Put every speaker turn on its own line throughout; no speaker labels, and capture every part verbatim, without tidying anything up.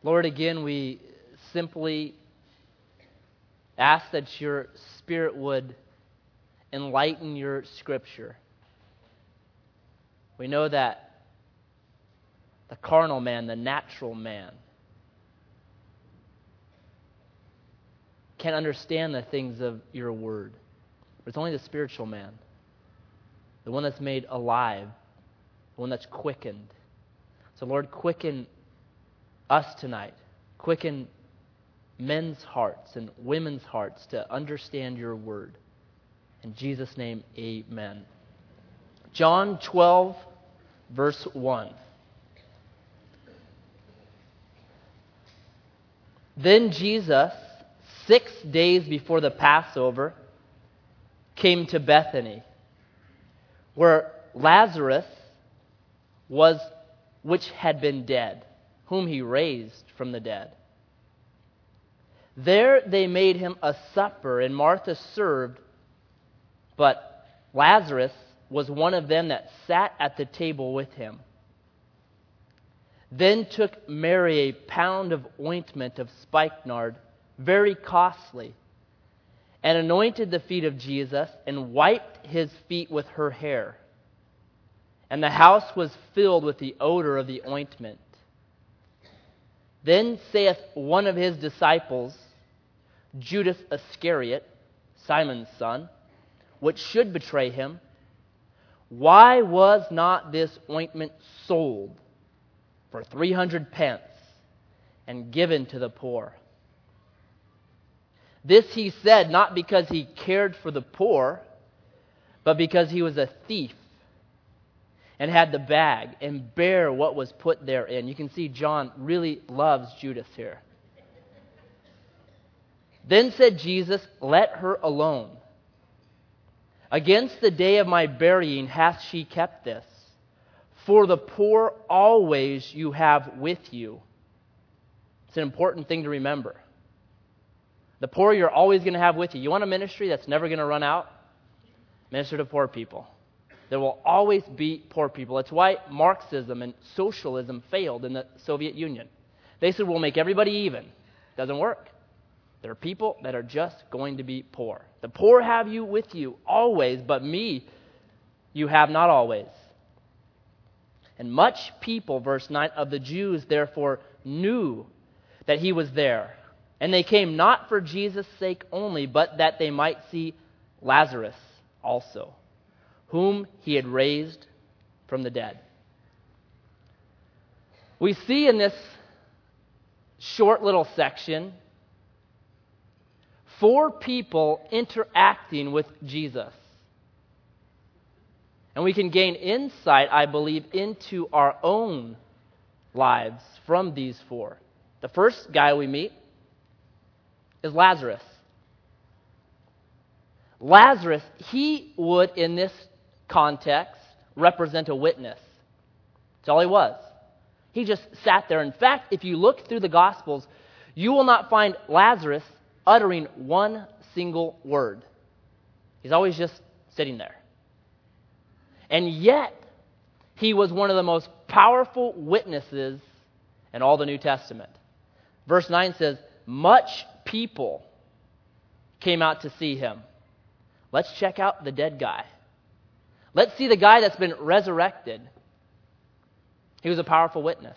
Lord, again, we simply ask that your Spirit would enlighten your Scripture. We know that the carnal man, the natural man, can't understand the things of your word. But it's only the spiritual man, the one that's made alive, the one that's quickened. So Lord, quicken us tonight. Quicken men's hearts and women's hearts to understand your word. In Jesus' name, amen. John twelve, verse one. Then Jesus, six days before the Passover, came to Bethany, where Lazarus was, which had been dead, whom he raised from the dead. There they made him a supper, and Martha served, but Lazarus was one of them that sat at the table with him. Then took Mary a pound of ointment of spikenard, very costly, and anointed the feet of Jesus, and wiped his feet with her hair. And the house was filled with the odor of the ointment. Then saith one of his disciples, Judas Iscariot, Simon's son, which should betray him, why was not this ointment sold for three hundred pence and given to the poor? This he said not because he cared for the poor, but because he was a thief and had the bag and bare what was put therein. You can see John really loves Judas here. Then said Jesus, let her alone. Against the day of my burying hath she kept this. For the poor always you have with you. It's an important thing to remember. The poor you're always going to have with you. You want a ministry that's never going to run out? Minister to poor people. There will always be poor people. That's why Marxism and socialism failed in the Soviet Union. They said, we'll make everybody even. Doesn't work. There are people that are just going to be poor. The poor have you with you always, but me you have not always. And much people, verse nine, of the Jews therefore knew that he was there. And they came not for Jesus' sake only, but that they might see Lazarus also, whom he had raised from the dead. We see in this short little section four people interacting with Jesus. And we can gain insight, I believe, into our own lives from these four. The first guy we meet is Lazarus. Lazarus, he would, in this context, represent a witness. That's all he was. He just sat there. In fact, if you look through the Gospels, you will not find Lazarus uttering one single word. He's always just sitting there. And yet, he was one of the most powerful witnesses in all the New Testament. Verse nine says, much people came out to see him. Let's check out the dead guy. Let's see the guy that's been resurrected. He was a powerful witness.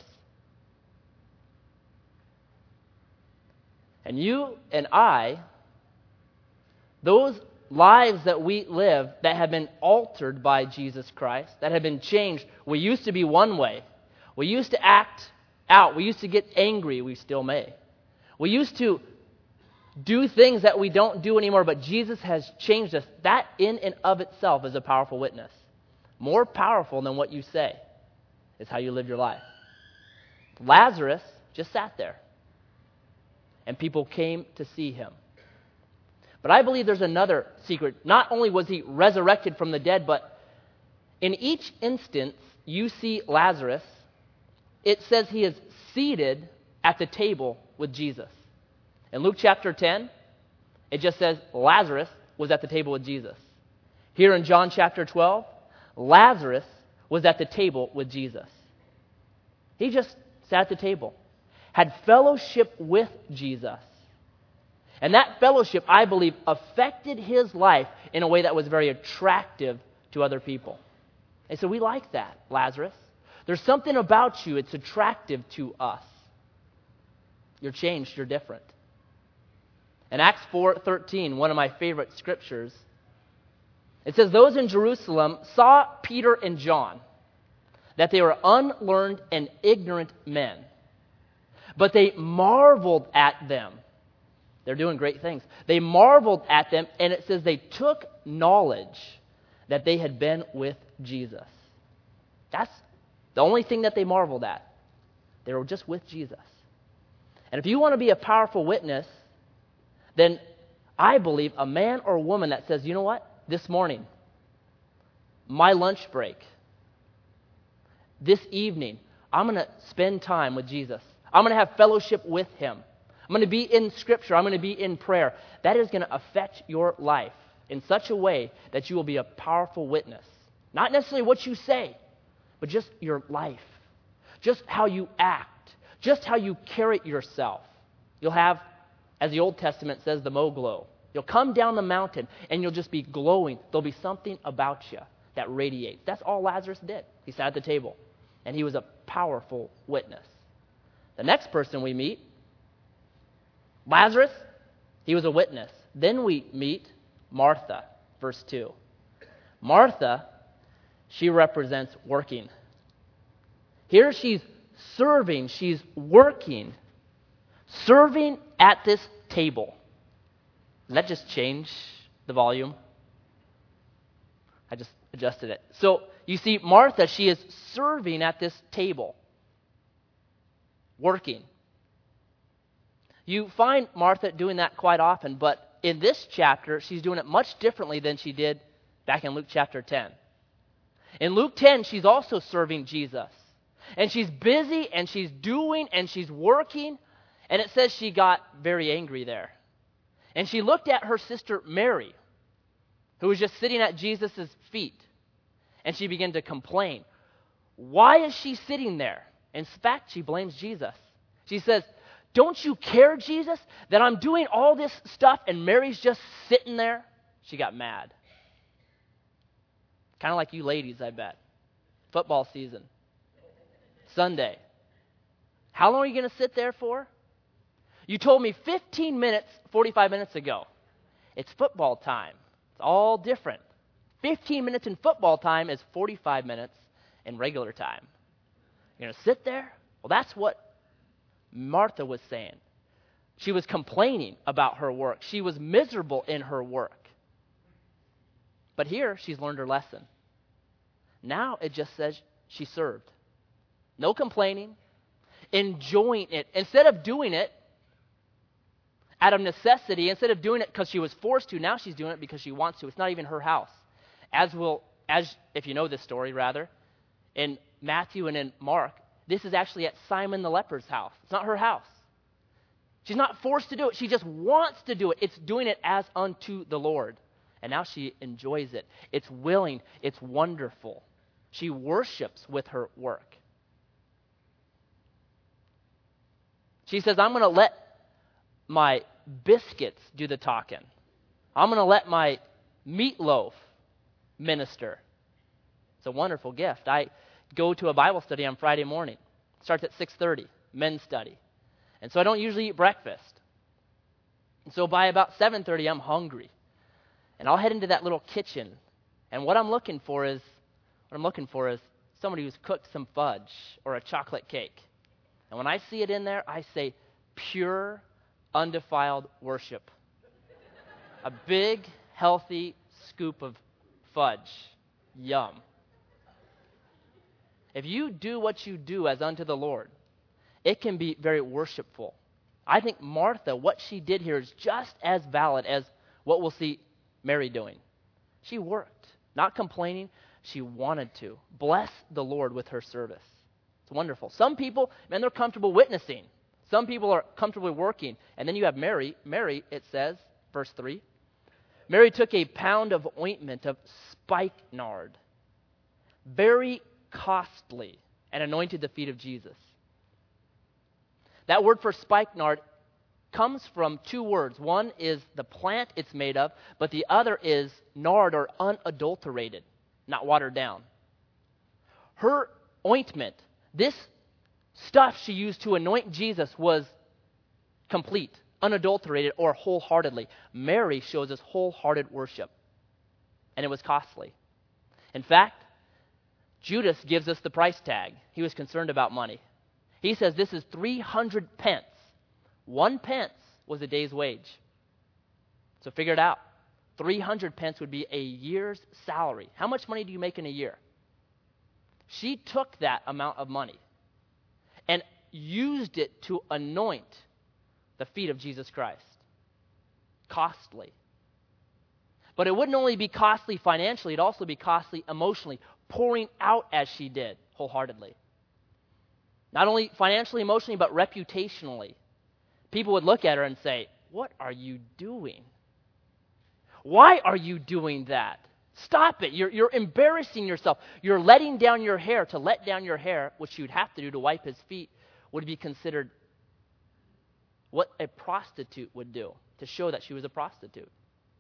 And you and I, those lives that we live that have been altered by Jesus Christ, that have been changed. We used to be one way. We used to act out. We used to get angry. We still may. We used to do things that we don't do anymore, but Jesus has changed us. That in and of itself is a powerful witness. More powerful than what you say is how you live your life. Lazarus just sat there, and people came to see him. But I believe there's another secret. Not only was he resurrected from the dead, but in each instance you see Lazarus, it says he is seated at the table with Jesus. In Luke chapter ten, it just says Lazarus was at the table with Jesus. Here in John chapter twelve, Lazarus was at the table with Jesus. He just sat at the table. had fellowship with Jesus. And that fellowship, I believe, affected his life in a way that was very attractive to other people. And so we like that, Lazarus. There's something about you, it's attractive to us. You're changed, you're different. In Acts four thirteen, one of my favorite scriptures, it says, those in Jerusalem saw Peter and John, that they were unlearned and ignorant men. But they marveled at them. They're doing great things. They marveled at them, and it says they took knowledge that they had been with Jesus. That's the only thing that they marveled at. They were just with Jesus. And if you want to be a powerful witness, then I believe a man or a woman that says, you know what? This morning, my lunch break, this evening, I'm going to spend time with Jesus. I'm going to have fellowship with him. I'm going to be in Scripture. I'm going to be in prayer. That is going to affect your life in such a way that you will be a powerful witness. Not necessarily what you say, but just your life. Just how you act. Just how you carry yourself. You'll have, as the Old Testament says, the mo glow. You'll come down the mountain and you'll just be glowing. There'll be something about you that radiates. That's all Lazarus did. He sat at the table and he was a powerful witness. The next person we meet, Lazarus, he was a witness. Then we meet Martha, verse two. Martha, she represents working. Here she's serving, she's working, serving at this table. Does that just change the volume? I just adjusted it. So you see, Martha, she is serving at this table, working. You find Martha doing that quite often, but in this chapter, she's doing it much differently than she did back in Luke chapter ten. In Luke ten, she's also serving Jesus. And she's busy, and she's doing, and she's working, and it says she got very angry there. And she looked at her sister Mary, who was just sitting at Jesus' feet, and she began to complain. Why is she sitting there? In fact, she blames Jesus. She says, don't you care, Jesus, that I'm doing all this stuff and Mary's just sitting there? She got mad. Kind of like you ladies, I bet. Football season. Sunday. How long are you going to sit there for? You told me fifteen minutes, forty-five minutes ago. It's football time. It's all different. fifteen minutes in football time is forty-five minutes in regular time. You're going to sit there? Well, that's what Martha was saying. She was complaining about her work. She was miserable in her work. But here, she's learned her lesson. Now it just says she served. No complaining. Enjoying it. Instead of doing it out of necessity, instead of doing it because she was forced to, now she's doing it because she wants to. It's not even her house. As will, as if you know this story, rather, in Matthew and in Mark, this is actually at Simon the leper's house. It's not her house. She's not forced to do it. She just wants to do it. It's doing it as unto the Lord. And now she enjoys it. It's willing. It's wonderful. She worships with her work. She says, I'm going to let my biscuits do the talking. I'm going to let my meatloaf minister. It's a wonderful gift. I go to a Bible study on Friday morning. It starts at six thirty, men's study. And so I don't usually eat breakfast. And so by about seven thirty, I'm hungry. And I'll head into that little kitchen. And what I'm looking for is, what I'm looking for is somebody who's cooked some fudge or a chocolate cake. And when I see it in there, I say, pure, undefiled worship. A big, healthy scoop of fudge. Yum. If you do what you do as unto the Lord, it can be very worshipful. I think Martha, what she did here is just as valid as what we'll see Mary doing. She worked, not complaining. She wanted to. Bless the Lord with her service. It's wonderful. Some people, man, they're comfortable witnessing. Some people are comfortably working. And then you have Mary. Mary, it says, verse three, Mary took a pound of ointment of spikenard, very costly, and anointed the feet of Jesus. That word for spikenard comes from two words. One is the plant it's made of, but the other is nard, or unadulterated, not watered down. Her ointment, this stuff she used to anoint Jesus, was complete, unadulterated, or wholeheartedly. Mary shows us wholehearted worship, and it was costly. In fact, Judas gives us the price tag. He was concerned about money. He says this is three hundred pence. One pence was a day's wage. So figure it out. three hundred pence would be a year's salary. How much money do you make in a year? She took that amount of money and used it to anoint the feet of Jesus Christ. Costly. But it wouldn't only be costly financially, it'd also be costly emotionally, pouring out as she did, wholeheartedly. Not only financially, emotionally, but reputationally. People would look at her and say, "What are you doing? Why are you doing that? Stop it. You're, you're embarrassing yourself. You're letting down your hair." To let down your hair, which you'd have to do to wipe his feet, would be considered what a prostitute would do, to show that she was a prostitute.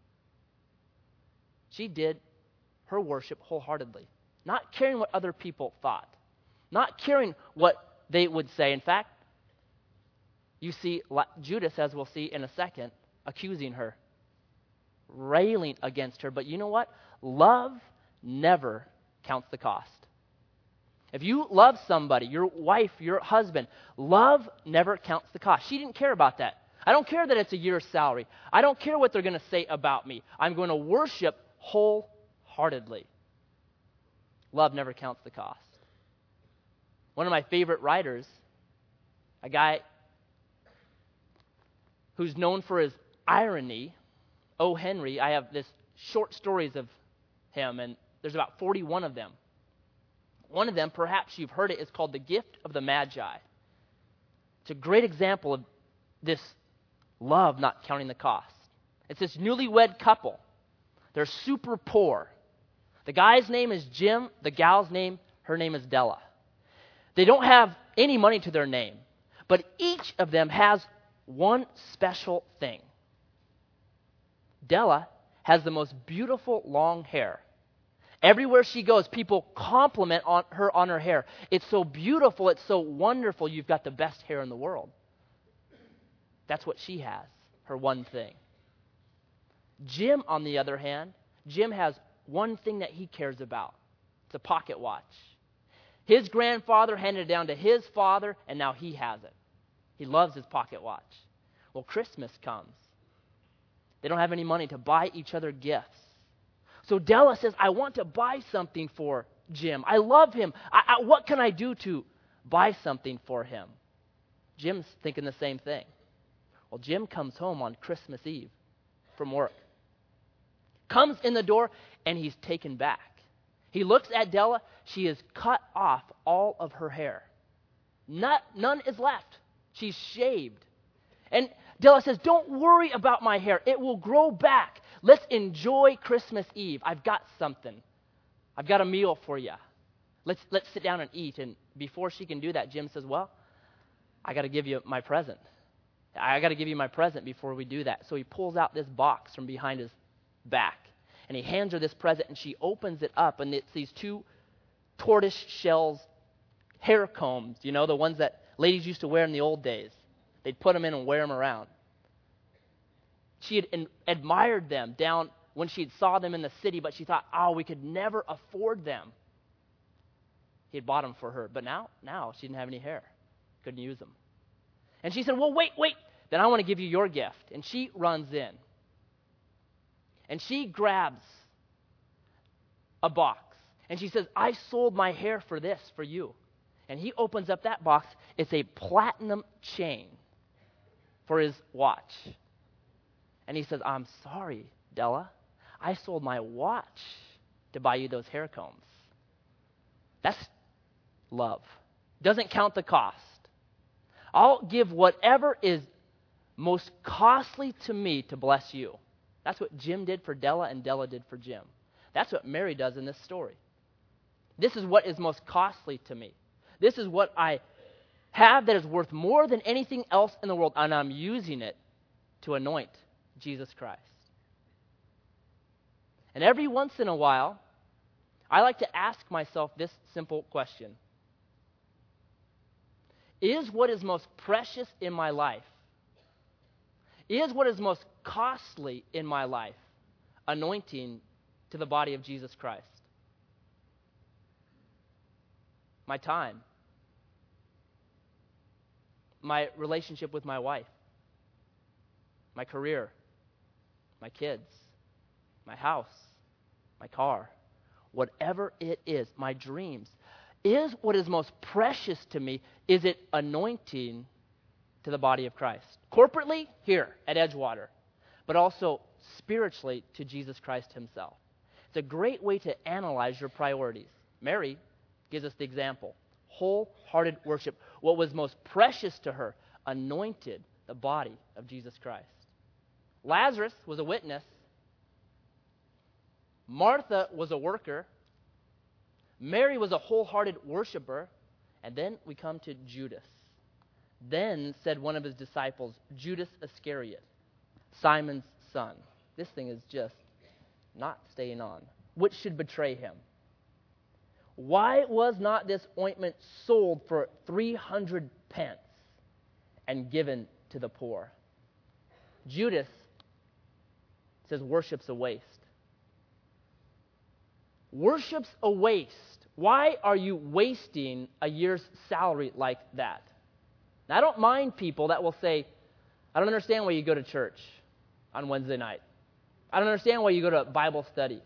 She did her worship wholeheartedly, not caring what other people thought, not caring what they would say. In fact, you see Judas, as we'll see in a second, accusing her, railing against her. But you know what? Love never counts the cost. If you love somebody, your wife, your husband, love never counts the cost. She didn't care about that. I don't care that it's a year's salary. I don't care what they're going to say about me. I'm going to worship wholeheartedly. Love never counts the cost. One of my favorite writers, a guy who's known for his irony, O. Henry. I have this short stories of him, and there's about forty-one of them. One of them, perhaps you've heard it, is called The Gift of the Magi. It's a great example of this love not counting the cost. It's this newlywed couple. They're super poor. The guy's name is Jim. The gal's name, her name is Della. They don't have any money to their name, but each of them has one special thing. Della has the most beautiful long hair. Everywhere she goes, people compliment on her on her hair. It's so beautiful, it's so wonderful, you've got the best hair in the world. That's what she has, her one thing. Jim, on the other hand, Jim has one thing that he cares about. It's a pocket watch. His grandfather handed it down to his father, and now he has it. He loves his pocket watch. Well, Christmas comes. They don't have any money to buy each other gifts. So Della says, "I want to buy something for Jim. I love him. I, I, what can I do to buy something for him?" Jim's thinking the same thing. Well, Jim comes home on Christmas Eve from work. Comes in the door, and he's taken back. He looks at Della. She has cut off all of her hair. Not, none is left. She's shaved. And Della says, "Don't worry about my hair. It will grow back. Let's enjoy Christmas Eve. I've got something. I've got a meal for you. Let's, let's sit down and eat." And before she can do that, Jim says, "Well, I got to give you my present. I got to give you my present before we do that." So he pulls out this box from behind his back, and he hands her this present, and she opens it up, and it's these two tortoise shells hair combs, you know, the ones that ladies used to wear in the old days. They'd put them in and wear them around. She had in, admired them down when she saw them in the city, but she thought, oh, we could never afford them. He had bought them for her, but now, now she didn't have any hair. Couldn't use them. And she said, "Well, wait, wait. Then I want to give you your gift." And she runs in. And she grabs a box. And she says, "I sold my hair for this, for you." And he opens up that box. It's a platinum chain for his watch. And he says, "I'm sorry, Della. I sold my watch to buy you those hair combs." That's love. Doesn't count the cost. I'll give whatever is most costly to me to bless you. That's what Jim did for Della, and Della did for Jim. That's what Mary does in this story. This is what is most costly to me. This is what I have that is worth more than anything else in the world, and I'm using it to anoint Jesus Christ. And every once in a while, I like to ask myself this simple question. Is what is most precious in my life, is what is most costly in my life, anointing to the body of Jesus Christ? My time, my relationship with my wife, my career, my kids, my house, my car, whatever it is, my dreams. Is what is most precious to me, is it anointing to the body of Christ? Corporately, here at Edgewater, but also spiritually to Jesus Christ himself. It's a great way to analyze your priorities. Mary gives us the example. Wholehearted worship. What was most precious to her, anointed the body of Jesus Christ. Lazarus was a witness. Martha was a worker. Mary was a wholehearted worshiper. And then we come to Judas. Then said one of his disciples, Judas Iscariot, Simon's son. This thing is just not staying on. Which should betray him? Why was not this ointment sold for three hundred pence and given to the poor? Judas says worship's a waste. Worship's a waste. Why are you wasting a year's salary like that? Now, I don't mind people that will say, I don't understand why you go to church on Wednesday night. I don't understand why you go to Bible study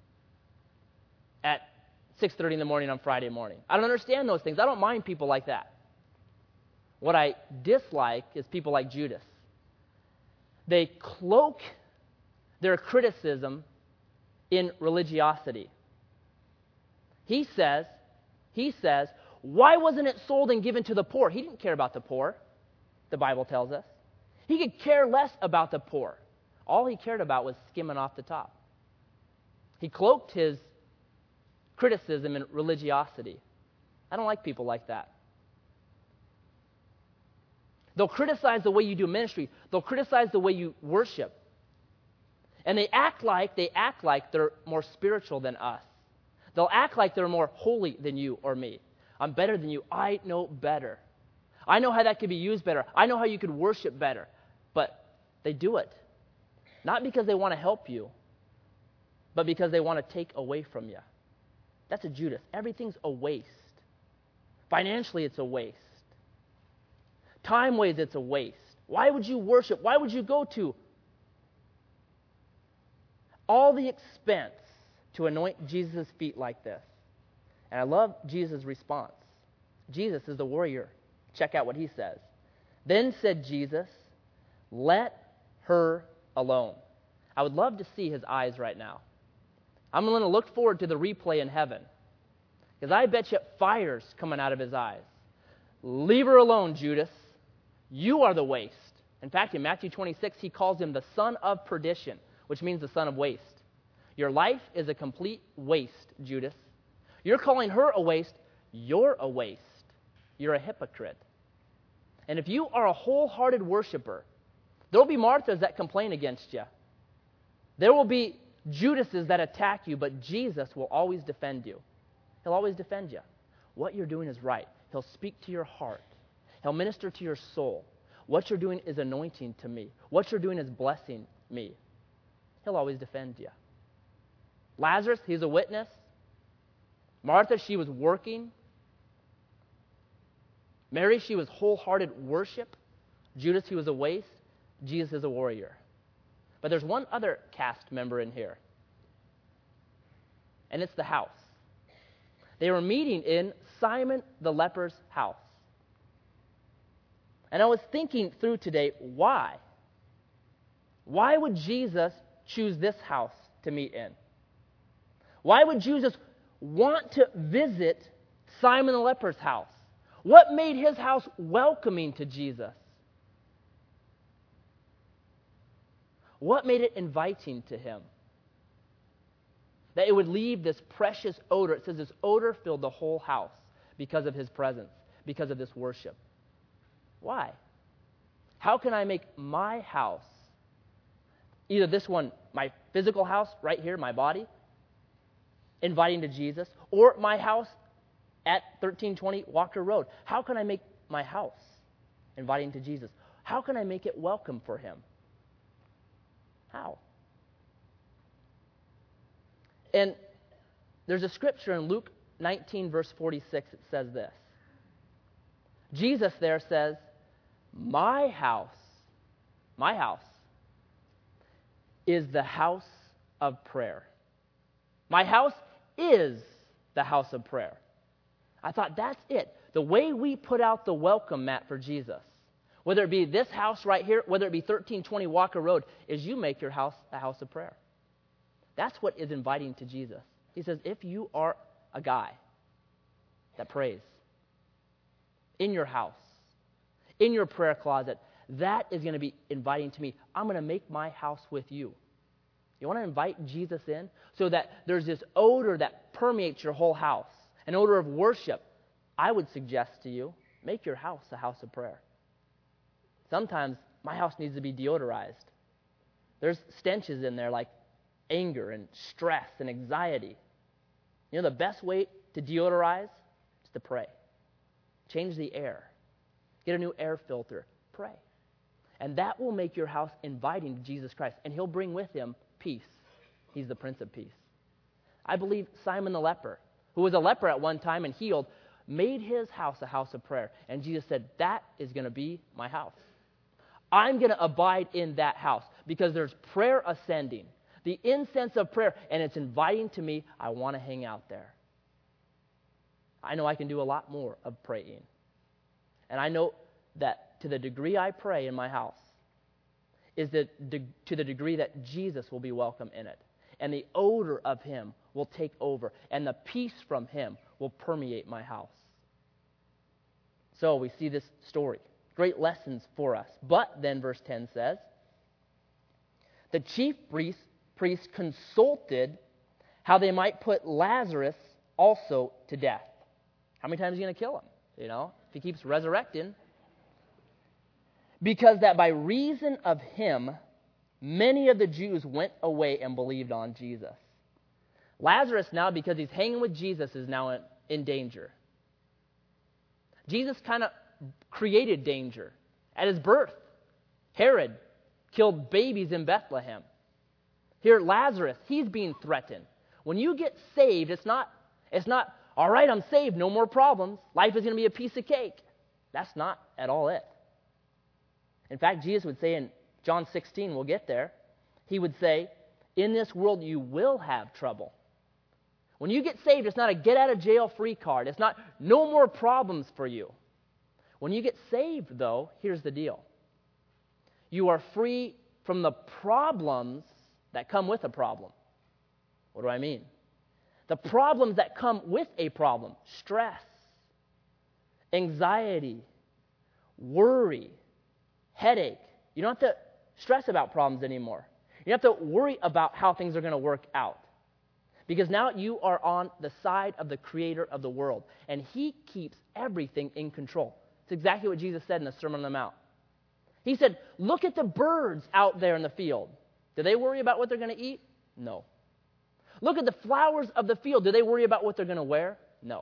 at six thirty in the morning on Friday morning. I don't understand those things. I don't mind people like that. What I dislike is people like Judas. They cloak their criticism in religiosity. He says, he says, why wasn't it sold and given to the poor? He didn't care about the poor, the Bible tells us. He could care less about the poor. All he cared about was skimming off the top. He cloaked his criticism in religiosity. I don't like people like that. They'll criticize the way you do ministry. They'll criticize the way you worship. And they act like, they act like they're more spiritual than us. They'll act like they're more holy than you or me. I'm better than you. I know better. I know how that could be used better. I know how you could worship better. But they do it. Not because they want to help you, but because they want to take away from you. That's a Judas. Everything's a waste. Financially, it's a waste. Time-wise, it's a waste. Why would you worship? Why would you go to all the expense to anoint Jesus' feet like this? And I love Jesus' response. Jesus is the warrior. Check out what he says. Then said Jesus, let her alone. I would love to see his eyes right now. I'm going to look forward to the replay in heaven. Because I bet you fire's coming out of his eyes. Leave her alone, Judas. You are the waste. In fact, in Matthew twenty-six, he calls him the son of perdition, which means the son of waste. Your life is a complete waste, Judas. You're calling her a waste. You're a waste. You're a hypocrite. And if you are a wholehearted worshiper, there will be Marthas that complain against you. There will be Judases that attack you, but Jesus will always defend you. He'll always defend you. What you're doing is right. He'll speak to your heart. He'll minister to your soul. What you're doing is anointing to me. What you're doing is blessing me. He'll always defend you. Lazarus, he's a witness. Martha, she was working. Mary, she was wholehearted worship. Judas, he was a waste. Jesus is a warrior. But there's one other cast member in here. And it's the house. They were meeting in Simon the leper's house. And I was thinking through today, why? Why would Jesus choose this house to meet in? Why would Jesus want to visit Simon the leper's house? What made his house welcoming to Jesus? What made it inviting to him? That it would leave this precious odor. It says this odor filled the whole house because of his presence, because of this worship. Why? How can I make my house, either this one, my physical house right here, my body, inviting to Jesus, or my house at thirteen twenty Walker Road? How can I make my house inviting to Jesus? How can I make it welcome for him? How? And there's a scripture in Luke nineteen, verse forty-six. It says this. Jesus there says, my house, my house is the house of prayer. My house is the house of prayer. I thought, that's it. The way we put out the welcome mat for Jesus, whether it be this house right here, whether it be thirteen twenty Walker Road, is you make your house a house of prayer. That's what is inviting to Jesus. He says, if you are a guy that prays in your house, in your prayer closet, that is going to be inviting to me. I'm going to make my house with you. You want to invite Jesus in so that there's this odor that permeates your whole house, an odor of worship. I would suggest to you, make your house a house of prayer. Sometimes my house needs to be deodorized. There's stenches in there like anger and stress and anxiety. You know, the best way to deodorize is to pray. Change the air. Get a new air filter. Pray. And that will make your house inviting to Jesus Christ. And he'll bring with him peace. He's the Prince of Peace. I believe Simon the leper, who was a leper at one time and healed, made his house a house of prayer. And Jesus said, that is going to be my house. I'm going to abide in that house because there's prayer ascending, the incense of prayer, and it's inviting to me. I want to hang out there. I know I can do a lot more of praying. And I know that to the degree I pray in my house is that de- to the degree that Jesus will be welcome in it. And the odor of him will take over. And the peace from him will permeate my house. So we see this story. Great lessons for us. But then verse ten says, the chief priest, priest consulted how they might put Lazarus also to death. How many times are you going to kill him? You know, if he keeps resurrecting. Because that by reason of him, many of the Jews went away and believed on Jesus. Lazarus now, because he's hanging with Jesus, is now in, in danger. Jesus kind of created danger. At his birth, Herod killed babies in Bethlehem. Here, Lazarus, he's being threatened. When you get saved, it's not, it's not, all right, I'm saved, no more problems. Life is going to be a piece of cake. That's not at all it. In fact, Jesus would say in John sixteen, we'll get there, he would say, in this world you will have trouble. When you get saved, it's not a get-out-of-jail-free card. It's not no more problems for you. When you get saved, though, here's the deal. You are free from the problems that come with a problem. What do I mean? The problems that come with a problem. Stress, anxiety, worry, headache. You don't have to stress about problems anymore. You don't have to worry about how things are going to work out. Because now you are on the side of the creator of the world. And he keeps everything in control. It's exactly what Jesus said in the Sermon on the Mount. He said, look at the birds out there in the field. Do they worry about what they're going to eat? No. Look at the flowers of the field. Do they worry about what they're going to wear? No.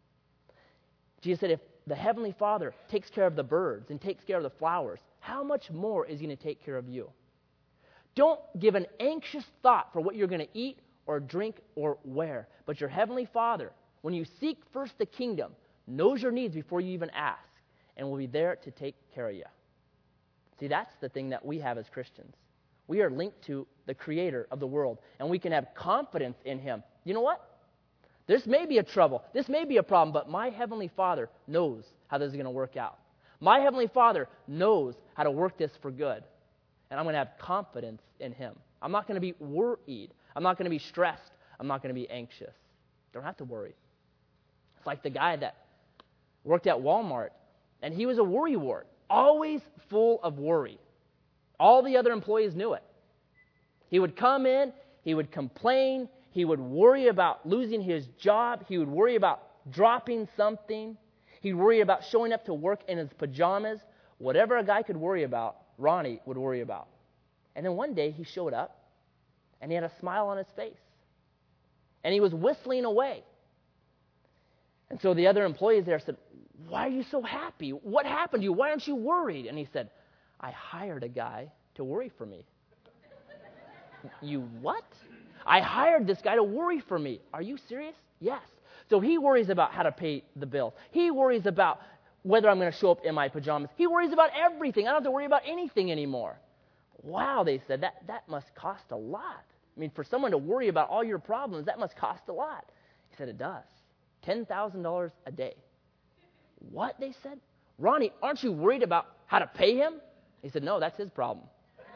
Jesus said, if the Heavenly Father takes care of the birds and takes care of the flowers, how much more is he going to take care of you? Don't give an anxious thought for what you're going to eat or drink or wear. But your Heavenly Father, when you seek first the kingdom, knows your needs before you even ask and will be there to take care of you. See, that's the thing that we have as Christians. We are linked to the creator of the world, and we can have confidence in him. You know what? This may be a trouble. This may be a problem, but my Heavenly Father knows how this is going to work out. My Heavenly Father knows how to work this for good, and I'm going to have confidence in him. I'm not going to be worried. I'm not going to be stressed. I'm not going to be anxious. Don't have to worry. It's like the guy that worked at Walmart, and he was a worrywart, always full of worry. All the other employees knew it. He would come in, he would complain, he would worry about losing his job, he would worry about dropping something, he'd worry about showing up to work in his pajamas. whatever a guy could worry about, Ronnie would worry about. And then one day he showed up, and he had a smile on his face. And he was whistling away. And so the other employees there said, why are you so happy? What happened to you? Why aren't you worried? And he said, I hired a guy to worry for me. You what? I hired this guy to worry for me. Are you serious? Yes. So he worries about how to pay the bills. He worries about whether I'm going to show up in my pajamas. He worries about everything. I don't have to worry about anything anymore. Wow, they said, that, that must cost a lot. I mean, for someone to worry about all your problems, that must cost a lot. He said, it does. ten thousand dollars a day. What, they said? Ronnie, aren't you worried about how to pay him? He said, no, that's his problem.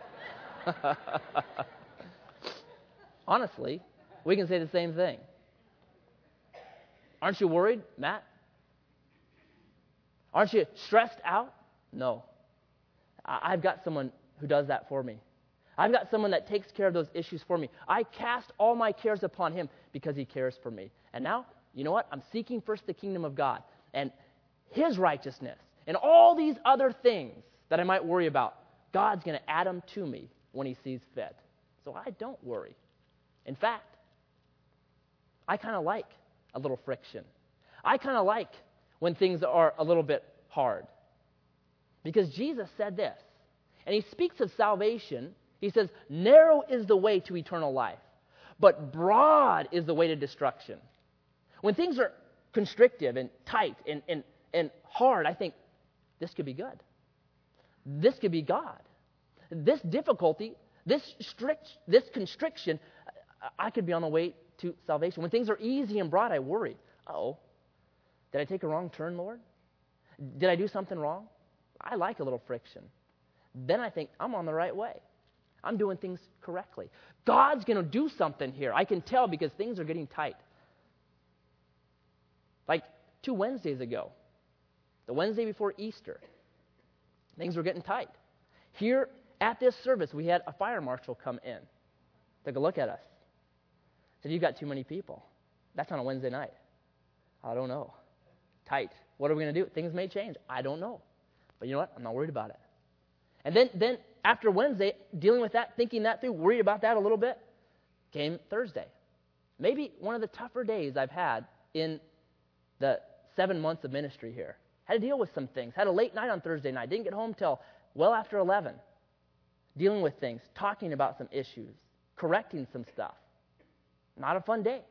Honestly, we can say the same thing. Aren't you worried, Matt? Aren't you stressed out? No. I- I've got someone who does that for me. I've got someone that takes care of those issues for me. I cast all my cares upon him because he cares for me. And now, you know what? I'm seeking first the kingdom of God and his righteousness and all these other things that I might worry about. God's going to add them to me when he sees fit. So I don't worry. In fact, I kind of like a little friction. I kind of like when things are a little bit hard. Because Jesus said this, and he speaks of salvation. He says, narrow is the way to eternal life, but broad is the way to destruction. When things are constrictive and tight and, and, and hard, I think, this could be good. This could be God. This difficulty, this strict, this constriction, I could be on the way to salvation. When things are easy and broad, I worry. Uh-oh, did I take a wrong turn, Lord? Did I do something wrong? I like a little friction. Then I think, I'm on the right way. I'm doing things correctly. God's going to do something here. I can tell because things are getting tight. Like two Wednesdays ago, the Wednesday before Easter, things were getting tight. Here at this service, we had a fire marshal come in, take a look at us. Said, you've got too many people. That's on a Wednesday night. I don't know. Tight. What are we going to do? Things may change. I don't know. But you know what? I'm not worried about it. And then, then after Wednesday, dealing with that, thinking that through, worried about that a little bit, came Thursday. Maybe one of the tougher days I've had in the seven months of ministry here. Had to deal with some things. Had a late night on Thursday night. Didn't get home till well after eleven. Dealing with things, talking about some issues, correcting some stuff. Not a fun day.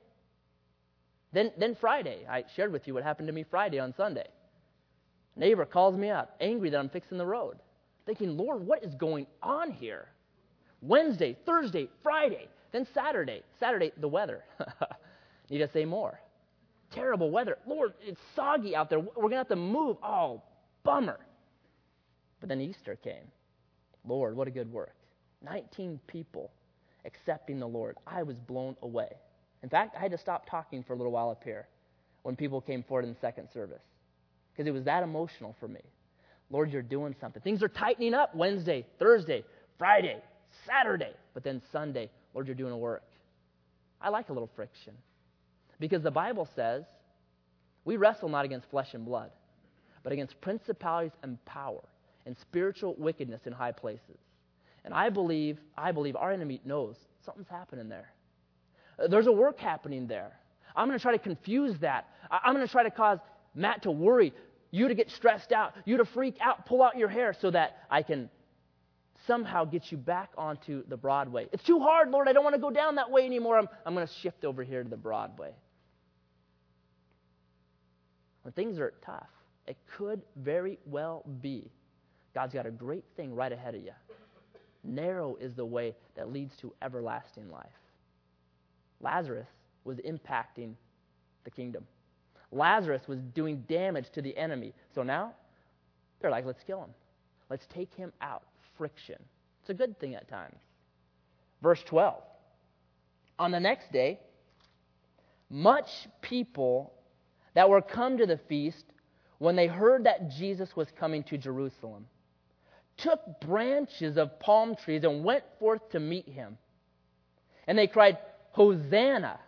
Then, then Friday, I shared with you what happened to me Friday on Sunday. Neighbor calls me up, angry that I'm fixing the road. Thinking, Lord, what is going on here? Wednesday, Thursday, Friday, then Saturday. Saturday, the weather. Need to say more. Terrible weather. Lord, it's soggy out there. We're going to have to move. Oh, bummer. But then Easter came. Lord, what a good work. nineteen people accepting the Lord. I was blown away. In fact, I had to stop talking for a little while up here when people came forward in the second service because it was that emotional for me. Lord, you're doing something. Things are tightening up Wednesday, Thursday, Friday, Saturday, but then Sunday, Lord, you're doing a work. I like a little friction because the Bible says we wrestle not against flesh and blood, but against principalities and power and spiritual wickedness in high places. And I believe, I believe our enemy knows something's happening there. There's a work happening there. I'm going to try to confuse that. I'm going to try to cause Matt to worry, you to get stressed out, you to freak out, pull out your hair so that I can somehow get you back onto the Broadway. It's too hard, Lord. I don't want to go down that way anymore. I'm, I'm going to shift over here to the Broadway. When things are tough, it could very well be God's got a great thing right ahead of you. Narrow is the way that leads to everlasting life. Lazarus was impacting the kingdom. Lazarus was doing damage to the enemy. So now, they're like, let's kill him. Let's take him out. Friction. It's a good thing at times. Verse twelve. On the next day, much people that were come to the feast, when they heard that Jesus was coming to Jerusalem, took branches of palm trees and went forth to meet him. And they cried, Hosanna!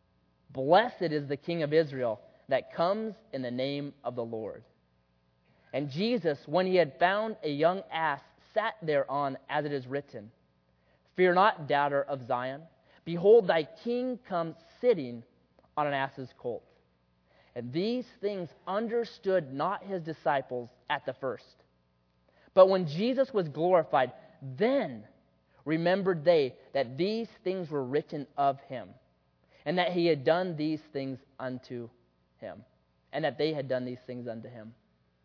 Blessed is the King of Israel that comes in the name of the Lord. And Jesus, when he had found a young ass, sat thereon, as it is written, Fear not, daughter of Zion. Behold, thy king comes sitting on an ass's colt. And these things understood not his disciples at the first. But when Jesus was glorified, then remembered they that these things were written of him, and that he had done these things unto him, and that they had done these things unto him.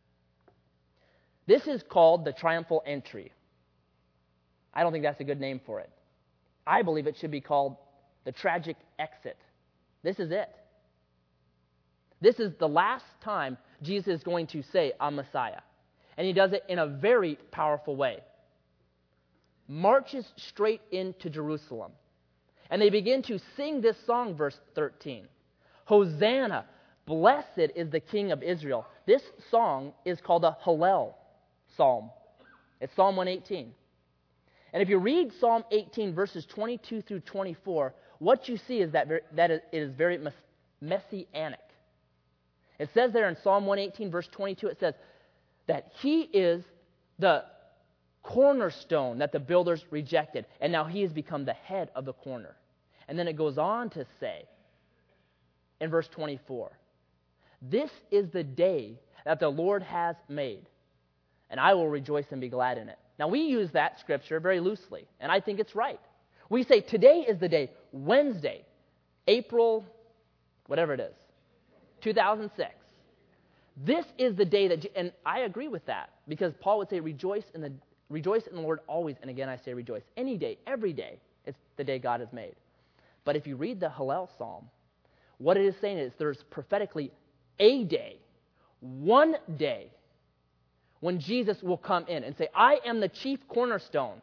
This is called the triumphal entry. I don't think that's a good name for it. I believe it should be called the tragic exit. This is it. This is the last time Jesus is going to say, I'm Messiah. And he does it in a very powerful way. Marches straight into Jerusalem. And they begin to sing this song, verse thirteen. Hosanna, blessed is the King of Israel. This song is called a Hallel Psalm. It's Psalm one eighteen. And if you read Psalm eighteen, verses twenty-two through twenty-four, what you see is that, that it is very messianic. It says there in Psalm one eighteen, verse twenty-two, it says that he is the cornerstone that the builders rejected, and now he has become the head of the corner. And then it goes on to say, in verse twenty-four, this is the day that the Lord has made, and I will rejoice and be glad in it. Now, we use that scripture very loosely, and I think it's right. We say today is the day, Wednesday, April, whatever it is, two thousand six. This is the day that, and I agree with that, because Paul would say rejoice in the rejoice in the Lord always, and again I say rejoice. Any day, every day, it's the day God has made. But if you read the Hallel Psalm, what it is saying is there's prophetically a day, one day, when Jesus will come in and say, I am the chief cornerstone.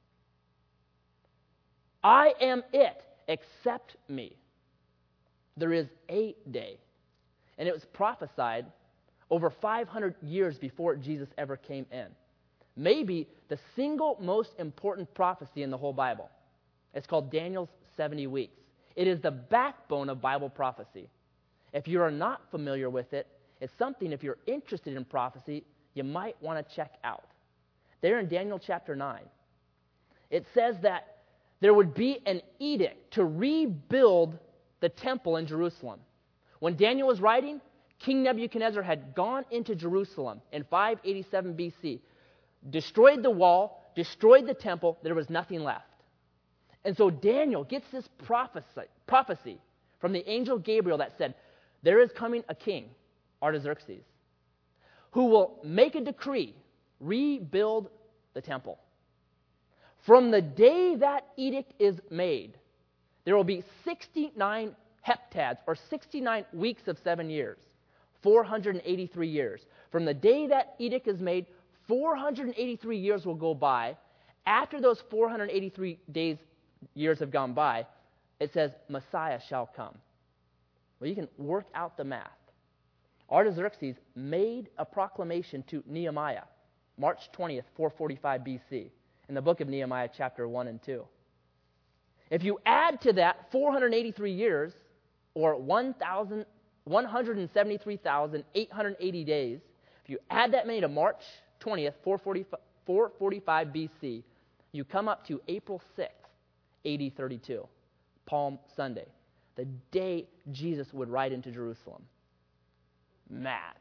I am it, accept me. There is a day. And it was prophesied over five hundred years before Jesus ever came in. Maybe the single most important prophecy in the whole Bible. It's called Daniel's seventy weeks. It is the backbone of Bible prophecy. If you are not familiar with it, it's something, if you're interested in prophecy, you might want to check out. There in Daniel chapter nine, it says that there would be an edict to rebuild the temple in Jerusalem. When Daniel was writing, King Nebuchadnezzar had gone into Jerusalem in five eighty-seven B C, destroyed the wall, destroyed the temple, there was nothing left. And so Daniel gets this prophecy, prophecy from the angel Gabriel that said, there is coming a king, Artaxerxes, who will make a decree, rebuild the temple. From the day that edict is made, there will be sixty-nine heptads, or sixty-nine weeks of seven years, four hundred eighty-three years. From the day that edict is made, four hundred eighty-three years will go by. After those four hundred eighty-three days, years have gone by, it says, Messiah shall come. Well, you can work out the math. Artaxerxes made a proclamation to Nehemiah, March twentieth, four forty-five B C, in the book of Nehemiah, chapter one and two. If you add to that four hundred eighty-three years, or one hundred seventy-three thousand eight hundred eighty days, if you add that many to March twentieth, four forty-five B C, you come up to April sixth, A D thirty-two, Palm Sunday, the day Jesus would ride into Jerusalem. Matt,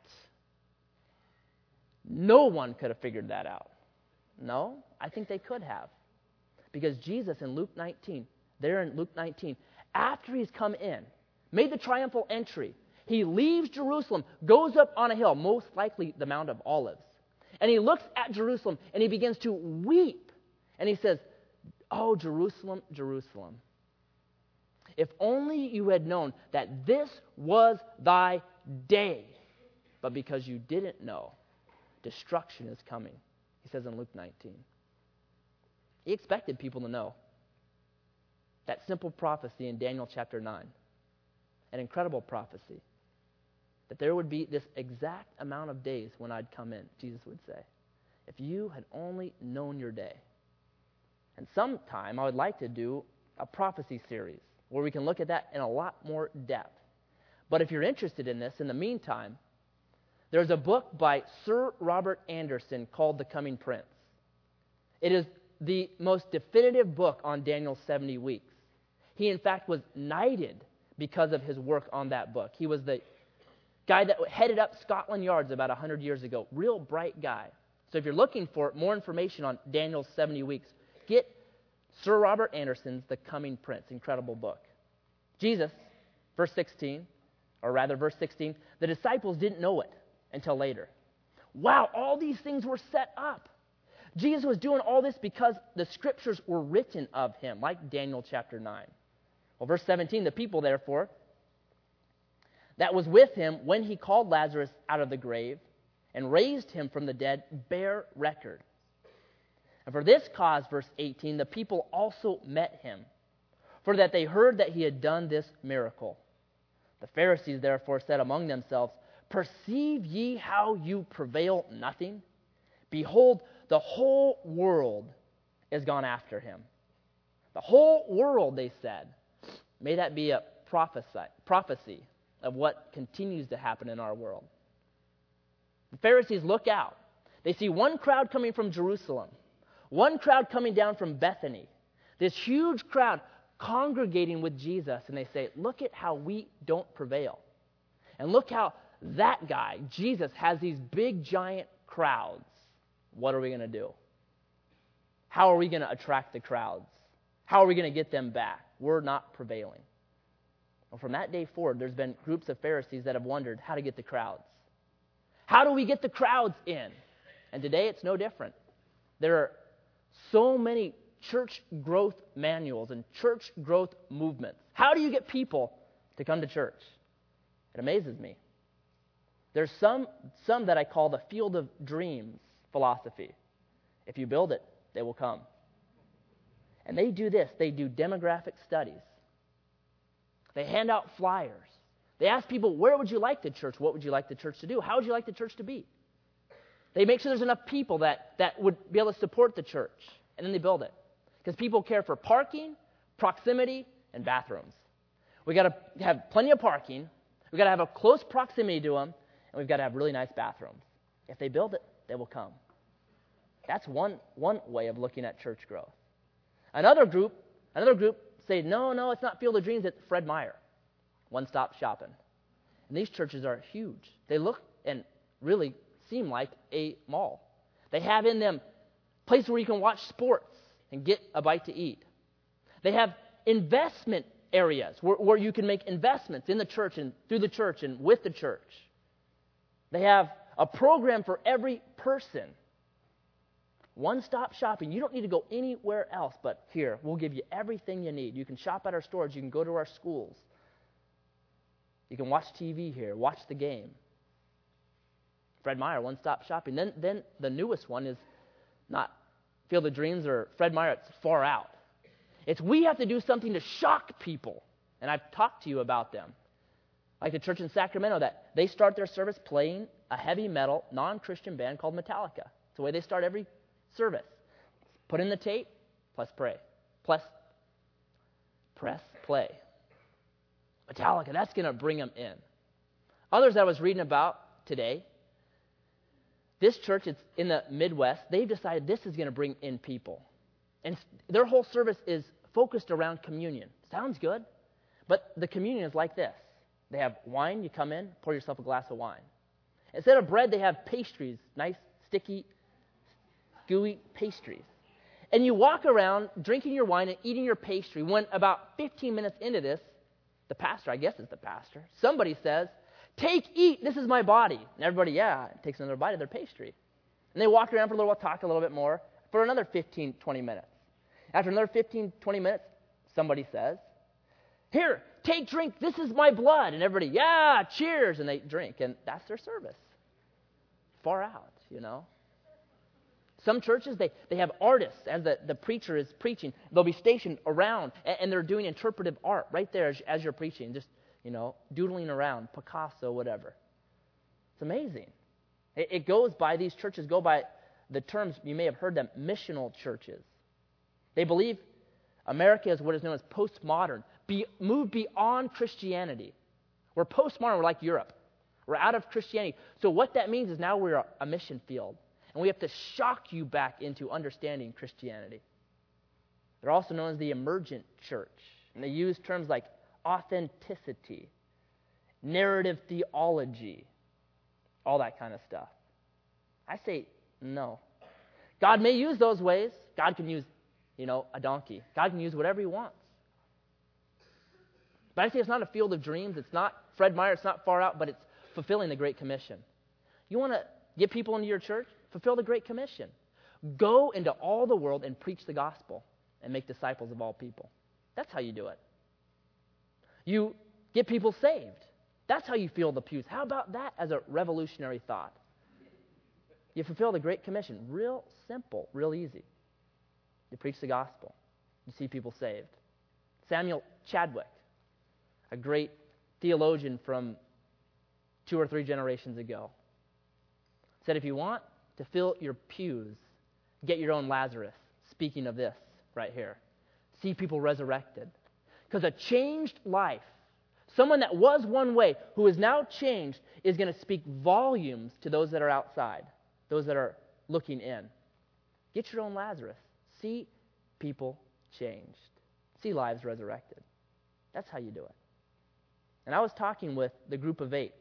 no one could have figured that out. No, I think they could have. Because Jesus in Luke nineteen, there in Luke nineteen, after he's come in, made the triumphal entry, he leaves Jerusalem, goes up on a hill, most likely the Mount of Olives, and he looks at Jerusalem and he begins to weep. And he says, oh, Jerusalem, Jerusalem, if only you had known that this was thy day. But because you didn't know, destruction is coming, he says in Luke nineteen. He expected people to know that simple prophecy in Daniel chapter nine, an incredible prophecy, that there would be this exact amount of days when I'd come in, Jesus would say, if you had only known your day. And sometime I would like to do a prophecy series where we can look at that in a lot more depth. But if you're interested in this, in the meantime, There's a book by Sir Robert Anderson called The Coming Prince. It is the most definitive book on Daniel's seventy weeks. He, in fact, was knighted because of his work on that book. He was the guy that headed up Scotland Yards about one hundred years ago. Real bright guy. So if you're looking for more information on Daniel's seventy weeks, get Sir Robert Anderson's The Coming Prince. Incredible book. Jesus, verse sixteen, or rather verse sixteen, the disciples didn't know it until later. Wow, all these things were set up. Jesus was doing all this because the scriptures were written of him, like Daniel chapter nine. Well, verse seventeen, the people, therefore, that was with him when he called Lazarus out of the grave and raised him from the dead, bear record. And for this cause, verse eighteen, the people also met him, for that they heard that he had done this miracle. The Pharisees therefore said among themselves, perceive ye how you prevail nothing? Behold, the whole world is gone after him. The whole world, they said. May that be a prophecy, prophecy of what continues to happen in our world. The Pharisees look out. They see one crowd coming from Jerusalem, one crowd coming down from Bethany, this huge crowd congregating with Jesus, and they say, look at how we don't prevail. And look how that guy, Jesus, has these big, giant crowds. What are we going to do? How are we going to attract the crowds? How are we going to get them back? We're not prevailing. Well, from that day forward, there's been groups of Pharisees that have wondered how to get the crowds. How do we get the crowds in? And today it's no different. There are so many church growth manuals and church growth movements. How do you get people to come to church? It amazes me. There's some, some that I call the field of dreams philosophy. If you build it, they will come. And they do this. They do demographic studies. They hand out flyers. They ask people, where would you like the church? What would you like the church to do? How would you like the church to be? They make sure there's enough people that, that would be able to support the church. And then they build it. Because people care for parking, proximity, and bathrooms. We've got to have plenty of parking. We've got to have a close proximity to them. And we've got to have really nice bathrooms. If they build it, they will come. That's one, one way of looking at church growth. Another group, another group say, no, no, it's not Field of Dreams, it's Fred Meyer. One-stop shopping. And these churches are huge. They look and really seem like a mall. They have in them places where you can watch sports and get a bite to eat. They have investment areas where, where you can make investments in the church and through the church and with the church. They have a program for every person. One-stop shopping. You don't need to go anywhere else but here. We'll give you everything you need. You can shop at our stores. You can go to our schools. You can watch T V here. Watch the game. Fred Meyer, one-stop shopping. Then, then the newest one is not Field of Dreams or Fred Meyer. It's Far Out. It's we have to do something to shock people. And I've talked to you about them. Like the church in Sacramento, that they start their service playing a heavy metal, non-Christian band called Metallica. It's the way they start every service. Put in the tape, plus pray. Plus, press play. Metallica, that's going to bring them in. Others I was reading about today, this church, it's in the Midwest, they've decided this is going to bring in people. And their whole service is focused around communion. Sounds good, but the communion is like this. They have wine, you come in, pour yourself a glass of wine. Instead of bread, they have pastries, nice, sticky, gooey pastries. And you walk around drinking your wine and eating your pastry when about fifteen minutes into this, the pastor, I guess it's the pastor, somebody says, take, eat, this is my body. And everybody, yeah, takes another bite of their pastry. And they walk around for a little while, talk a little bit more, for another fifteen, twenty minutes. After another fifteen, twenty minutes, somebody says, here, take, drink, this is my blood. And everybody, yeah, cheers, and they drink. And that's their service. Far out, you know. Some churches, they, they have artists, as the, the preacher is preaching. They'll be stationed around, and, and they're doing interpretive art right there as, as you're preaching, just, you know, doodling around, Picasso, whatever. It's amazing. It, it goes by, these churches go by the terms, you may have heard them, missional churches. They believe America is what is known as postmodern, be, move beyond Christianity. We're postmodern, we're like Europe. We're out of Christianity. So what that means is now we're a, a mission field. And we have to shock you back into understanding Christianity. They're also known as the emergent church. And they use terms like authenticity, narrative theology, all that kind of stuff. I say no. God may use those ways. God can use, you know, a donkey. God can use whatever he wants. But I say it's not a field of dreams. It's not Fred Meyer. It's not far out, but it's fulfilling the Great Commission. You want to get people into your church? Fulfill the Great Commission. Go into all the world and preach the gospel and make disciples of all people. That's how you do it. You get people saved. That's how you fill the pews. How about that as a revolutionary thought? You fulfill the Great Commission. Real simple, real easy. You preach the gospel. You see people saved. Samuel Chadwick, a great theologian from two or three generations ago, said if you want to fill your pews, get your own Lazarus. Speaking of this right here. See people resurrected. Because a changed life, someone that was one way, who is now changed, is going to speak volumes to those that are outside, those that are looking in. Get your own Lazarus. See people changed. See lives resurrected. That's how you do it. And I was talking with the group of eight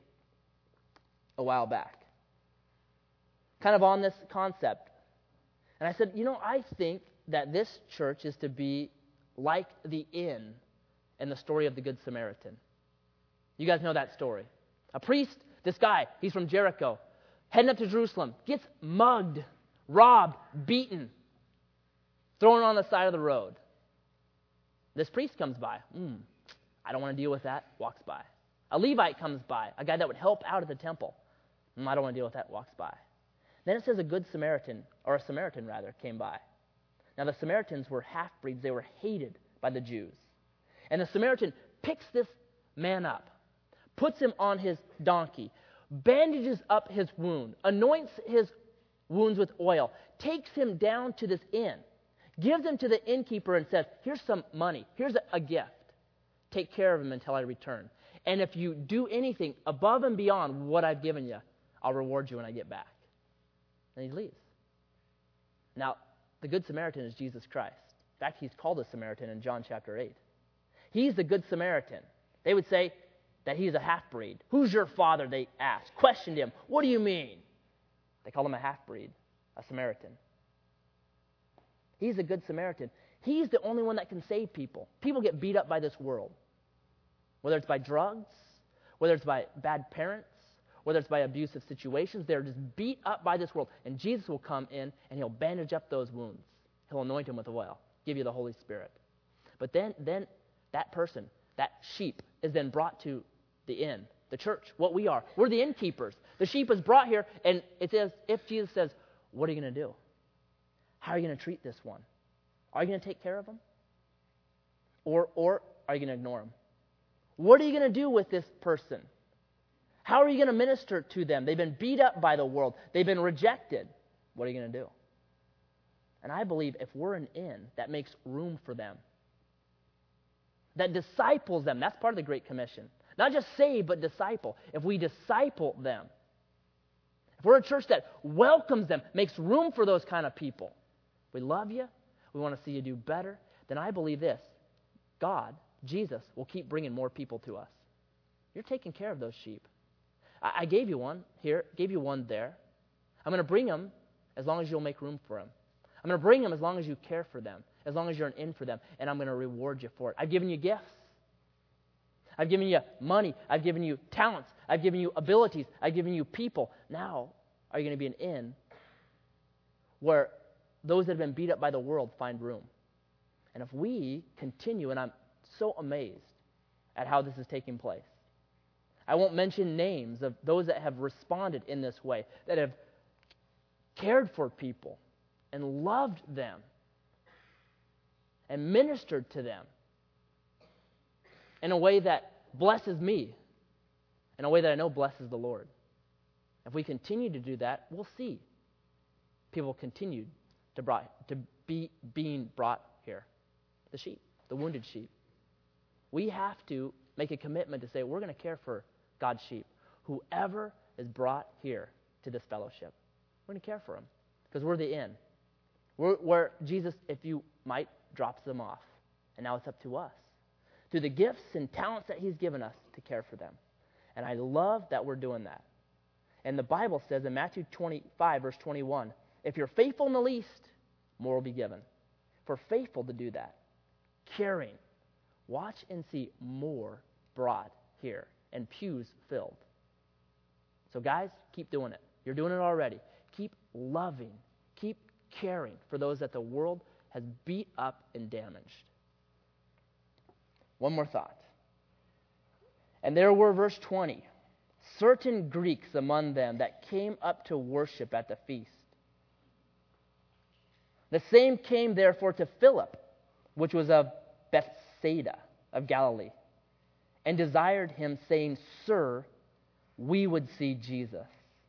a while back, kind of on this concept. And I said, you know, I think that this church is to be like the inn in the story of the Good Samaritan. You guys know that story. A priest, this guy, he's from Jericho, heading up to Jerusalem, gets mugged, robbed, beaten, thrown on the side of the road. This priest comes by. Mm, I don't want to deal with that. Walks by. A Levite comes by, a guy that would help out at the temple. Mm, I don't want to deal with that. Walks by. Then it says a good Samaritan, or a Samaritan rather, came by. Now the Samaritans were half-breeds. They were hated by the Jews. And the Samaritan picks this man up, puts him on his donkey, bandages up his wound, anoints his wounds with oil, takes him down to this inn, gives him to the innkeeper and says, here's some money, here's a, a gift. Take care of him until I return. And if you do anything above and beyond what I've given you, I'll reward you when I get back. And he leaves. Now, the Good Samaritan is Jesus Christ. In fact, he's called a Samaritan in John chapter eight. He's the Good Samaritan. They would say that he's a half-breed. Who's your father, they asked. Questioned him. What do you mean? They called him a half-breed, a Samaritan. He's a Good Samaritan. He's the only one that can save people. People get beat up by this world. Whether it's by drugs, whether it's by bad parents, whether it's by abusive situations, they're just beat up by this world. And Jesus will come in and he'll bandage up those wounds. He'll anoint them with oil, give you the Holy Spirit. But then, then that person, that sheep, is then brought to the inn, the church, what we are. We're the innkeepers. The sheep is brought here, and it says, if Jesus says, what are you going to do? How are you going to treat this one? Are you going to take care of him? Or, or are you going to ignore him? What are you going to do with this person? How are you going to minister to them? They've been beat up by the world. They've been rejected. What are you going to do? And I believe if we're an inn that makes room for them, that disciples them, that's part of the Great Commission. Not just save, but disciple. If we disciple them, if we're a church that welcomes them, makes room for those kind of people, we love you, we want to see you do better, then I believe this, God, Jesus, will keep bringing more people to us. You're taking care of those sheep. I, I gave you one here, gave you one there. I'm going to bring them as long as you'll make room for them. I'm going to bring them as long as you care for them, as long as you're an in for them, and I'm going to reward you for it. I've given you gifts. I've given you money. I've given you talents. I've given you abilities. I've given you people. Now, are you going to be an inn where those that have been beat up by the world find room? And if we continue, and I'm so amazed at how this is taking place. I won't mention names of those that have responded in this way, that have cared for people and loved them and ministered to them in a way that blesses me, in a way that I know blesses the Lord. If we continue to do that, we'll see people continue to, brought, to be being brought here. The sheep, the wounded sheep. We have to make a commitment to say we're going to care for God's sheep. Whoever is brought here to this fellowship, we're going to care for them because we're the inn. We're where Jesus, if you might, drops them off. And now it's up to us, through the gifts and talents that he's given us, to care for them. And I love that we're doing that. And the Bible says in Matthew twenty-five, verse twenty-one, if you're faithful in the least, more will be given. If we're faithful to do that, caring, watch and see more brought here and pews filled. So guys, keep doing it. You're doing it already. Keep loving, keep caring for those that the world has beat up and damaged. One more thought. And there were, verse twenty, certain Greeks among them that came up to worship at the feast. The same came therefore to Philip, which was of Bethsaida of Galilee, and desired him, saying, Sir, we would see Jesus.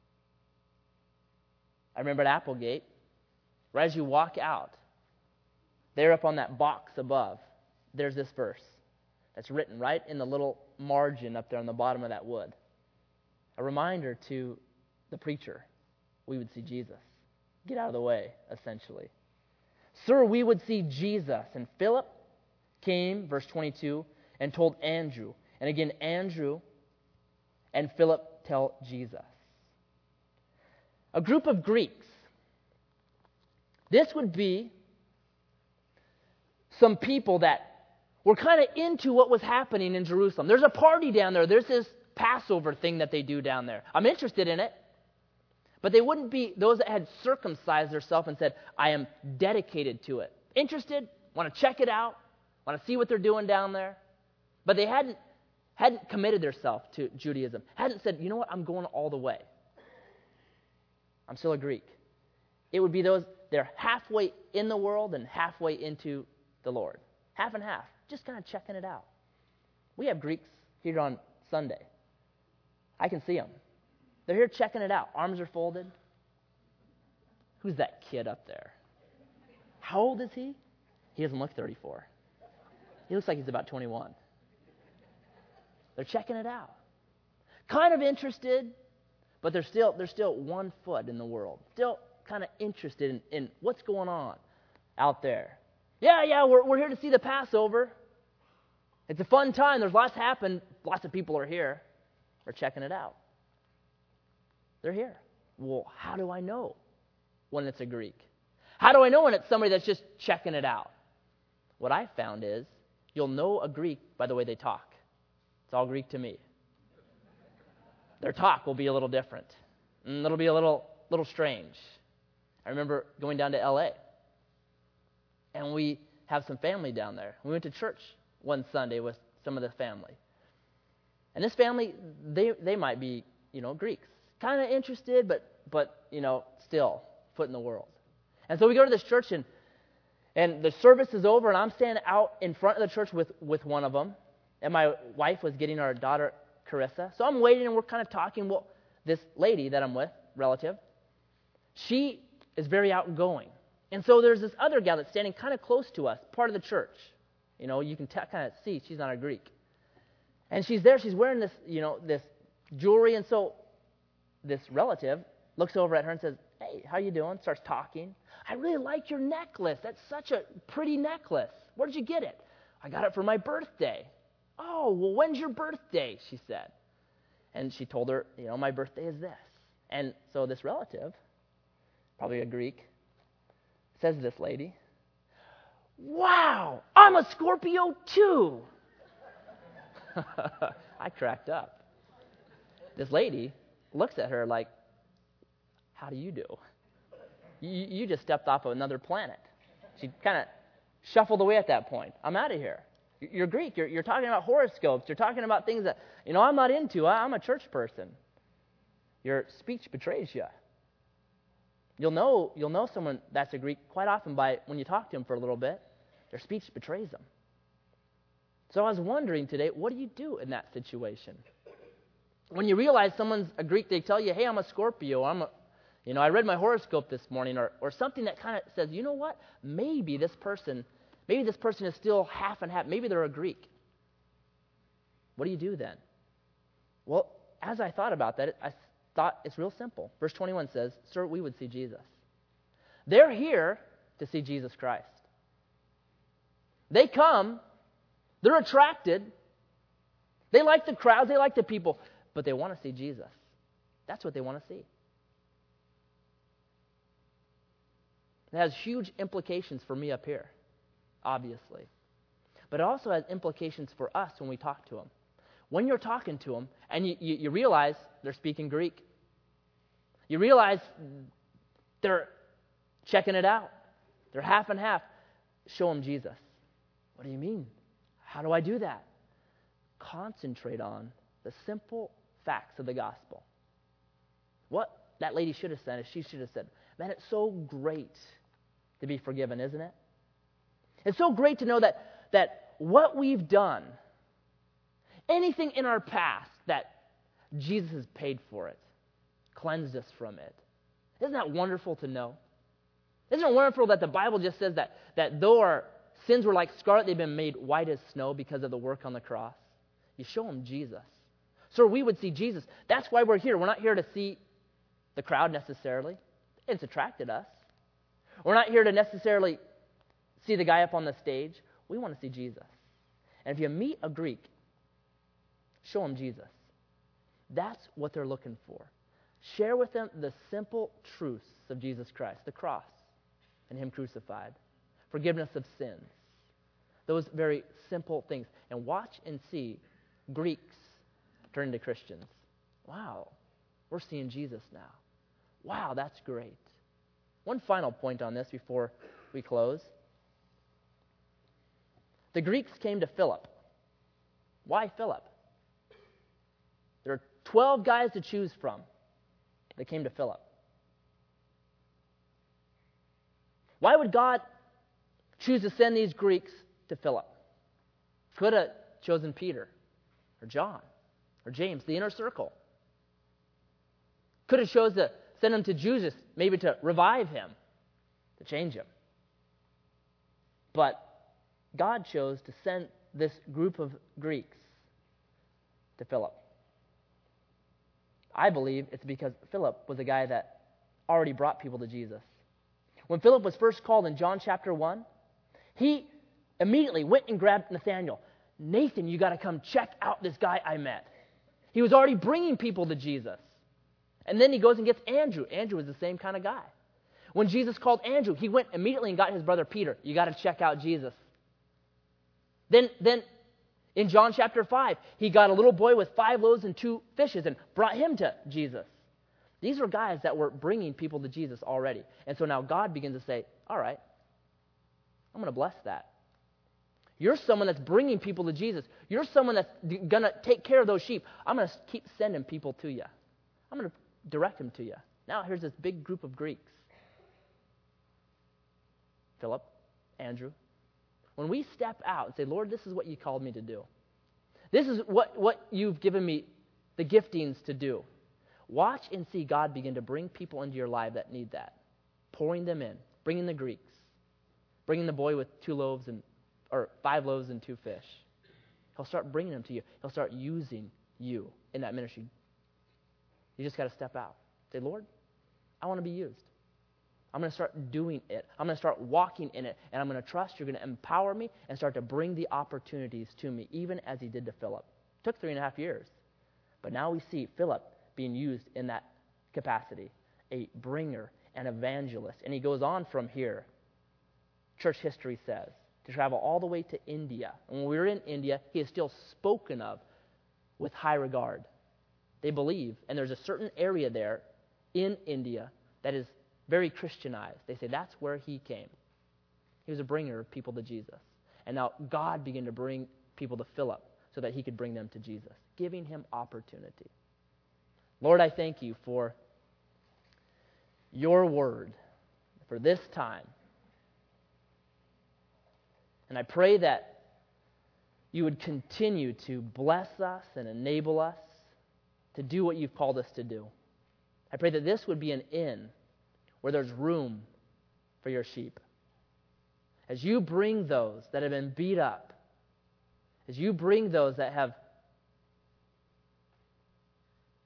I remember at Applegate, right as you walk out, there up on that box above, there's this verse that's written right in the little margin up there on the bottom of that wood. A reminder to the preacher, we would see Jesus. Get out of the way, essentially. Sir, we would see Jesus. And Philip came, verse twenty-two, and told Andrew. And again, Andrew and Philip tell Jesus. A group of Greeks. This would be some people that were kind of into what was happening in Jerusalem. There's a party down there. There's this Passover thing that they do down there. I'm interested in it. But they wouldn't be those that had circumcised themselves and said, I am dedicated to it. Interested? Want to check it out? Want to see what they're doing down there? But they hadn't hadn't committed themselves to Judaism. Hadn't said, you know what, I'm going all the way. I'm still a Greek. It would be those, they're halfway in the world and halfway into the Lord. Half and half. Just kind of checking it out. We have Greeks here on Sunday. I can see them. They're here checking it out. Arms are folded. Who's that kid up there? How old is he? He doesn't look thirty-four. He looks like he's about twenty-one. They're checking it out. Kind of interested, but they're still they're still one foot in the world. Still kind of interested in, in what's going on out there. Yeah, yeah, we're we're here to see the Passover. It's a fun time. There's lots happened. Lots of people are here. They're checking it out. They're here. Well, how do I know when it's a Greek? How do I know when it's somebody that's just checking it out? What I found is you'll know a Greek by the way they talk. It's all Greek to me. Their talk will be a little different. And it'll be a little little strange. I remember going down to L A and we have some family down there. We went to church one Sunday with some of the family. And this family, they they might be, you know, Greeks. Kind of interested, but, but you know, still, foot in the world. And so we go to this church, and and the service is over, and I'm standing out in front of the church with, with one of them. And my wife was getting our daughter, Carissa. So I'm waiting, and we're kind of talking. Well, this lady that I'm with, relative, she is very outgoing. And so there's this other gal that's standing kind of close to us, part of the church. You know, you can t- kind of see she's not a Greek. And she's there. She's wearing this, you know, this jewelry. And so this relative looks over at her and says, hey, how you doing? Starts talking. I really like your necklace. That's such a pretty necklace. Where did you get it? I got it for my birthday. Oh, well, when's your birthday? She said. And she told her, you know, my birthday is this. And so this relative, probably a Greek, says to this lady, wow, I'm a Scorpio too. I cracked up. This lady looks at her like, how do you do? You, you just stepped off of another planet. She kind of shuffled away at that point. I'm out of here. You're Greek. You're, you're talking about horoscopes. You're talking about things that, you know, I'm not into. I, I'm a church person. Your speech betrays you. You'll know, you'll know someone that's a Greek quite often by when you talk to them for a little bit. Their speech betrays them. So I was wondering today, what do you do in that situation? When you realize someone's a Greek, they tell you, hey, I'm a Scorpio, I'm a, you know, I read my horoscope this morning, or, or something that kind of says, you know what, maybe this person, maybe this person is still half and half, maybe they're a Greek. What do you do then? Well, as I thought about that, I thought it's real simple. Verse twenty-one says, sir, we would see Jesus. They're here to see Jesus Christ. They come, they're attracted, they like the crowds, they like the people, but they want to see Jesus. That's what they want to see. It has huge implications for me up here, obviously. But it also has implications for us when we talk to them. When you're talking to them and you, you, you realize they're speaking Greek, you realize they're checking it out, they're half and half, show them Jesus. What do you mean? How do I do that? Concentrate on the simple facts of the gospel. What that lady should have said is she should have said, man, it's so great to be forgiven, isn't it? It's so great to know that, that what we've done, anything in our past, that Jesus has paid for it, cleansed us from it. Isn't that wonderful to know? Isn't it wonderful that the Bible just says that, that though our sins were like scarlet, they've been made white as snow because of the work on the cross? You show them Jesus. So we would see Jesus. That's why we're here. We're not here to see the crowd necessarily. It's attracted us. We're not here to necessarily see the guy up on the stage. We want to see Jesus. And if you meet a Greek, show them Jesus. That's what they're looking for. Share with them the simple truths of Jesus Christ, the cross and Him crucified, forgiveness of sins, those very simple things. And watch and see Greeks turn to Christians. Wow, we're seeing Jesus now. Wow, that's great. One final point on this before we close. The Greeks came to Philip. Why Philip? There are twelve guys to choose from. They came to Philip. Why would God choose to send these Greeks to Philip? Could have chosen Peter or John or James, the inner circle. Could have chosen to send him to Jesus, maybe to revive him, to change him. But God chose to send this group of Greeks to Philip. I believe it's because Philip was a guy that already brought people to Jesus. When Philip was first called in John chapter one, he immediately went and grabbed Nathanael. Nathan, you got to come check out this guy I met. He was already bringing people to Jesus. And then he goes and gets Andrew. Andrew was the same kind of guy. When Jesus called Andrew, he went immediately and got his brother Peter. You got to check out Jesus. Then, then in John chapter five, he got a little boy with five loaves and two fishes and brought him to Jesus. These were guys that were bringing people to Jesus already. And so now God begins to say, all right, I'm going to bless that. You're someone that's bringing people to Jesus. You're someone that's going to take care of those sheep. I'm going to keep sending people to you. I'm going to direct them to you. Now here's this big group of Greeks. Philip, Andrew. When we step out and say, Lord, this is what you called me to do. This is what, what you've given me the giftings to do. Watch and see God begin to bring people into your life that need that. Pouring them in. Bringing the Greeks. Bringing the boy with two loaves and, or five loaves and two fish. He'll start bringing them to you. He'll start using you in that ministry. You just got to step out. Say, Lord, I want to be used. I'm going to start doing it. I'm going to start walking in it. And I'm going to trust you're going to empower me and start to bring the opportunities to me, even as he did to Philip. It took three and a half years. But now we see Philip being used in that capacity, a bringer, an evangelist. And he goes on from here, church history says, to travel all the way to India. And when we were in India, he is still spoken of with high regard. They believe, and there's a certain area there in India that is very Christianized. They say that's where he came. He was a bringer of people to Jesus. And now God began to bring people to Philip so that he could bring them to Jesus, giving him opportunity. Lord, I thank you for your word, for this time. And I pray that you would continue to bless us and enable us to do what you've called us to do. I pray that this would be an inn where there's room for your sheep. As you bring those that have been beat up, as you bring those that have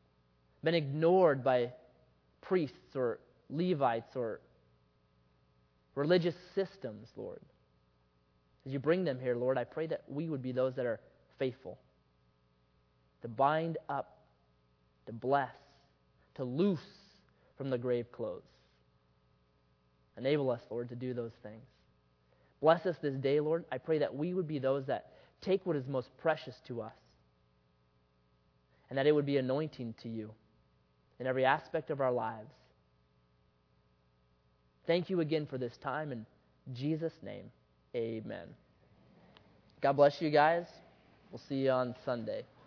been ignored by priests or Levites or religious systems, Lord. As you bring them here, Lord, I pray that we would be those that are faithful, to bind up, to bless, to loose from the grave clothes. Enable us, Lord, to do those things. Bless us this day, Lord. I pray that we would be those that take what is most precious to us, and that it would be anointing to you in every aspect of our lives. Thank you again for this time. In Jesus' name, amen. God bless you guys. We'll see you on Sunday.